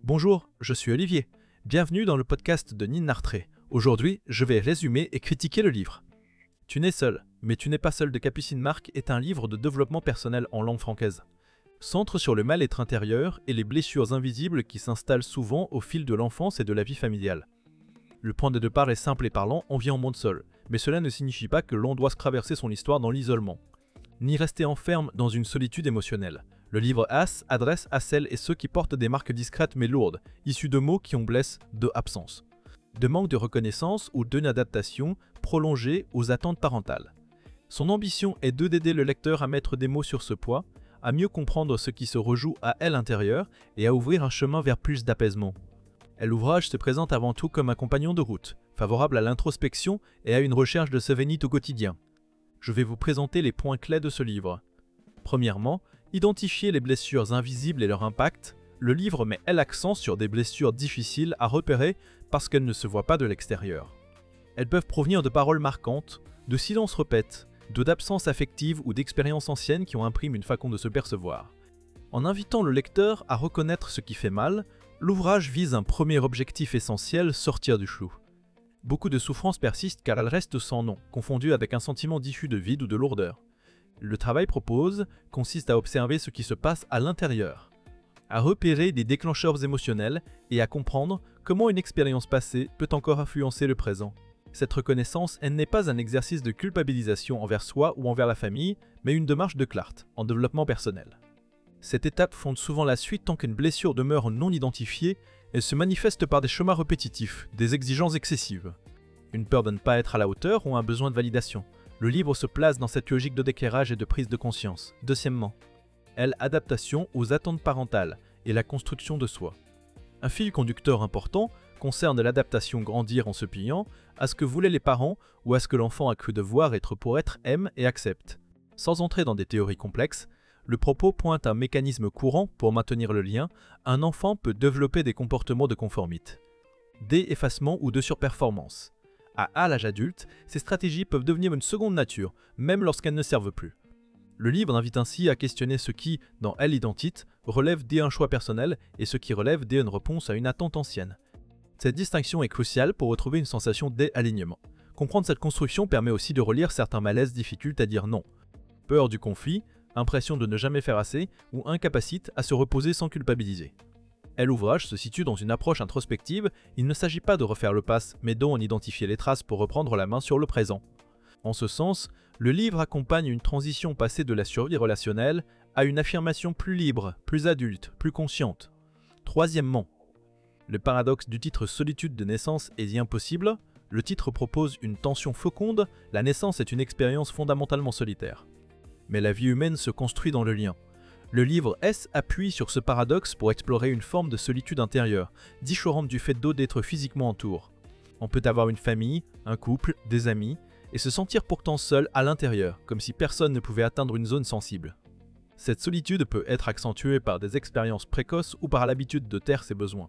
Bonjour, je suis Olivier. Bienvenue dans le podcast de Nin Nartré. Aujourd'hui, je vais résumer et critiquer le livre. Tu n'es seul, mais tu n'es pas seul de Capucine Marc est un livre de développement personnel en langue francaise. Centre sur le mal-être intérieur et les blessures invisibles qui s'installent souvent au fil de l'enfance et de la vie familiale. Le point de départ est simple et parlant, on vit en monde seul, mais cela ne signifie pas que l'on doit traverser son histoire dans l'isolement, ni rester enfermé dans une solitude émotionnelle. Le livre As adresse à celles et ceux qui portent des marques discrètes mais lourdes, issues de mots qui ont blessé de absence, de manque de reconnaissance ou d'une adaptation prolongée aux attentes parentales. Son ambition est d'aider le lecteur à mettre des mots sur ce poids, à mieux comprendre ce qui se rejoue à elle intérieur et à ouvrir un chemin vers plus d'apaisement. L'ouvrage se présente avant tout comme un compagnon de route, favorable à l'introspection et à une recherche de sérénité au quotidien. Je vais vous présenter les points clés de ce livre. Premièrement, identifier les blessures invisibles et leur impact. Le livre met l'accent sur des blessures difficiles à repérer parce qu'elles ne se voient pas de l'extérieur. Elles peuvent provenir de paroles marquantes, de silences répètes, d'absences affectives ou d'expériences anciennes qui ont imprimé une façon de se percevoir. En invitant le lecteur à reconnaître ce qui fait mal, l'ouvrage vise un premier objectif essentiel, sortir du flou. Beaucoup de souffrances persistent car elles restent sans nom, confondues avec un sentiment diffus de vide ou de lourdeur. Le travail proposé consiste à observer ce qui se passe à l'intérieur, à repérer des déclencheurs émotionnels et à comprendre comment une expérience passée peut encore influencer le présent. Cette reconnaissance, elle n'est pas un exercice de culpabilisation envers soi ou envers la famille, mais une démarche de clarté en développement personnel. Cette étape fonde souvent la suite tant qu'une blessure demeure non identifiée, elle se manifeste par des chemins répétitifs, des exigences excessives, une peur de ne pas être à la hauteur ou un besoin de validation. Le livre se place dans cette logique de d'éclairage et de prise de conscience. Deuxièmement, l'adaptation aux attentes parentales et la construction de soi. Un fil conducteur important concerne l'adaptation grandir en se pliant à ce que voulaient les parents ou à ce que l'enfant a cru devoir être pour être, aime et accepte. Sans entrer dans des théories complexes, le propos pointe un mécanisme courant pour maintenir le lien. Un enfant peut développer des comportements de conformité, d'effacement ou de surperformance. À l'âge adulte, ces stratégies peuvent devenir une seconde nature, même lorsqu'elles ne servent plus. Le livre invite ainsi à questionner ce qui, dans l'identité, relève d'un choix personnel et ce qui relève d'une réponse à une attente ancienne. Cette distinction est cruciale pour retrouver une sensation d'alignement. Comprendre cette construction permet aussi de relire certains malaises difficiles à dire non. Peur du conflit, impression de ne jamais faire assez ou incapacité à se reposer sans culpabiliser. L'ouvrage se situe dans une approche introspective, il ne s'agit pas de refaire le passé, mais d'en identifier les traces pour reprendre la main sur le présent. En ce sens, le livre accompagne une transition passée de la survie relationnelle à une affirmation plus libre, plus adulte, plus consciente. Troisièmement, le paradoxe du titre Solitude de naissance est impossible. Le titre propose une tension féconde, la naissance est une expérience fondamentalement solitaire. Mais la vie humaine se construit dans le lien. Le livre S appuie sur ce paradoxe pour explorer une forme de solitude intérieure, différente du fait d'être physiquement entouré. On peut avoir une famille, un couple, des amis, et se sentir pourtant seul à l'intérieur, comme si personne ne pouvait atteindre une zone sensible. Cette solitude peut être accentuée par des expériences précoces ou par l'habitude de taire ses besoins.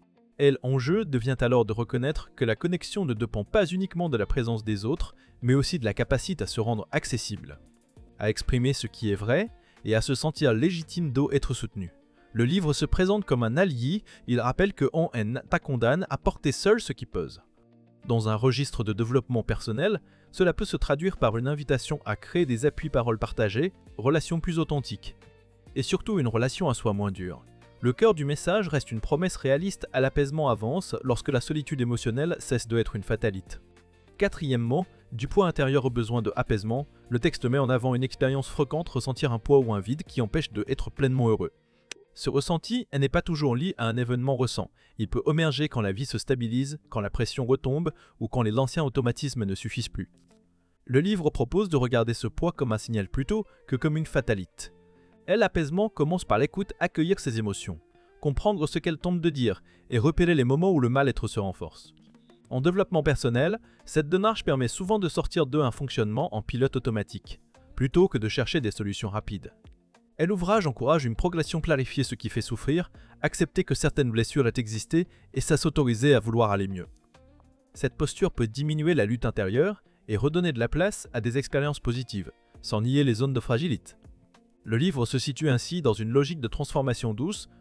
L'enjeu devient alors de reconnaître que la connexion ne dépend pas uniquement de la présence des autres, mais aussi de la capacité à se rendre accessible, à exprimer ce qui est vrai, et à se sentir légitime d'être soutenu. Le livre se présente comme un allié, il rappelle que on t'a condamne à porter seul ce qui pèse. Dans un registre de développement personnel, cela peut se traduire par une invitation à créer des appuis-paroles partagés, relations plus authentiques, et surtout une relation à soi moins dure. Le cœur du message reste une promesse réaliste à l'apaisement avance lorsque la solitude émotionnelle cesse d'être une fatalité. Quatrièmement, du poids intérieur au besoin de apaisement, le texte met en avant une expérience fréquente, ressentir un poids ou un vide qui empêche d'être pleinement heureux. Ce ressenti n'est pas toujours lié à un événement récent. Il peut émerger quand la vie se stabilise, quand la pression retombe ou quand les anciens automatismes ne suffisent plus. Le livre propose de regarder ce poids comme un signal plutôt que comme une fatalité. L'apaisement commence par l'écoute, accueillir ses émotions, comprendre ce qu'elles tentent de dire et repérer les moments où le mal-être se renforce. En développement personnel, cette démarche permet souvent de sortir d'un fonctionnement en pilote automatique, plutôt que de chercher des solutions rapides. L'ouvrage encourage une progression, clarifier ce qui fait souffrir, accepter que certaines blessures aient existé et s'autoriser à vouloir aller mieux. Cette posture peut diminuer la lutte intérieure et redonner de la place à des expériences positives, sans nier les zones de fragilité. Le livre se situe ainsi dans une logique de transformation douce,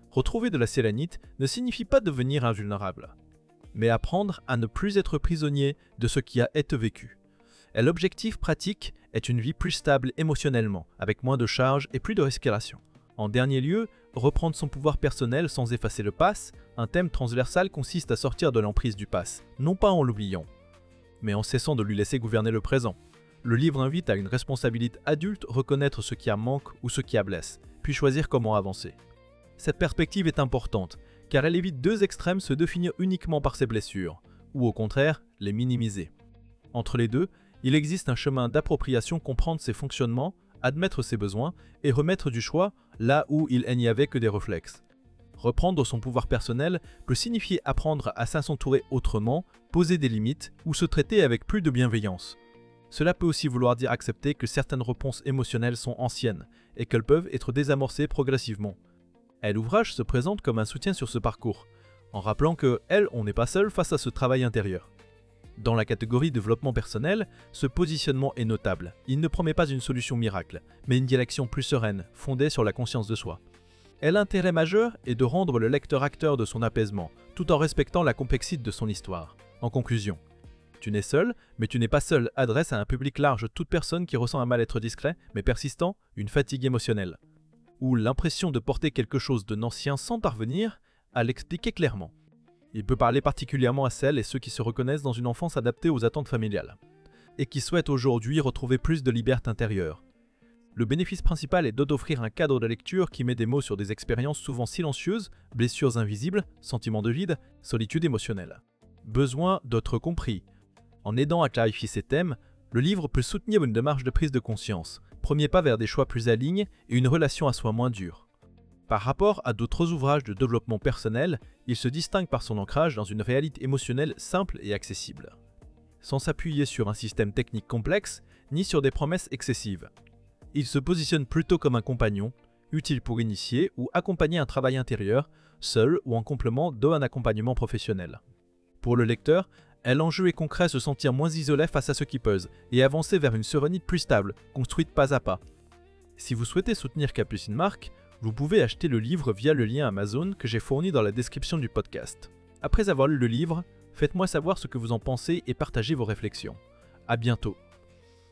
Retrouver de la sélénite ne signifie pas devenir invulnérable, mais apprendre à ne plus être prisonnier de ce qui a été vécu. Et l'objectif pratique est une vie plus stable émotionnellement, avec moins de charges et plus de respiration. En dernier lieu, reprendre son pouvoir personnel sans effacer le pass, un thème transversal consiste à sortir de l'emprise du pass, non pas en l'oubliant, mais en cessant de lui laisser gouverner le présent. Le livre invite à une responsabilité adulte, reconnaître ce qui a manque ou ce qui a blesse, puis choisir comment avancer. Cette perspective est importante, car elle évite deux extrêmes se définir uniquement par ses blessures, ou au contraire, les minimiser. Entre les deux, il existe un chemin d'appropriation, comprendre ses fonctionnements, admettre ses besoins et remettre du choix là où il n'y avait que des réflexes. Reprendre son pouvoir personnel peut signifier apprendre à s'entourer autrement, poser des limites ou se traiter avec plus de bienveillance. Cela peut aussi vouloir dire accepter que certaines réponses émotionnelles sont anciennes et qu'elles peuvent être désamorcées progressivement. Et l'ouvrage se présente comme un soutien sur ce parcours, en rappelant que, on n'est pas seul face à ce travail intérieur. Dans la catégorie développement personnel, ce positionnement est notable. Il ne promet pas une solution miracle, mais une direction plus sereine, fondée sur la conscience de soi. Et l'intérêt majeur est de rendre le lecteur acteur de son apaisement, tout en respectant la complexité de son histoire. En conclusion, tu n'es seul, mais tu n'es pas seul adresse à un public large toute personne qui ressent un mal-être discret, mais persistant, une fatigue émotionnelle, ou l'impression de porter quelque chose de ancien sans parvenir à l'expliquer clairement. Il peut parler particulièrement à celles et ceux qui se reconnaissent dans une enfance adaptée aux attentes familiales, et qui souhaitent aujourd'hui retrouver plus de liberté intérieure. Le bénéfice principal est d'offrir un cadre de lecture qui met des mots sur des expériences souvent silencieuses, blessures invisibles, sentiments de vide, solitude émotionnelle. Besoin d'être compris. En aidant à clarifier ces thèmes, le livre peut soutenir une démarche de prise de conscience, premier pas vers des choix plus alignés et une relation à soi moins dure. Par rapport à d'autres ouvrages de développement personnel, il se distingue par son ancrage dans une réalité émotionnelle simple et accessible, sans s'appuyer sur un système technique complexe ni sur des promesses excessives. Il se positionne plutôt comme un compagnon, utile pour initier ou accompagner un travail intérieur, seul ou en complément d'un accompagnement professionnel. Pour le lecteur, l'enjeu est concret, se sentir moins isolé face à ce qui pèse et avancer vers une sérénité plus stable, construite pas à pas. Si vous souhaitez soutenir Capucine Mark, vous pouvez acheter le livre via le lien Amazon que j'ai fourni dans la description du podcast. Après avoir lu le livre, faites-moi savoir ce que vous en pensez et partagez vos réflexions. À bientôt.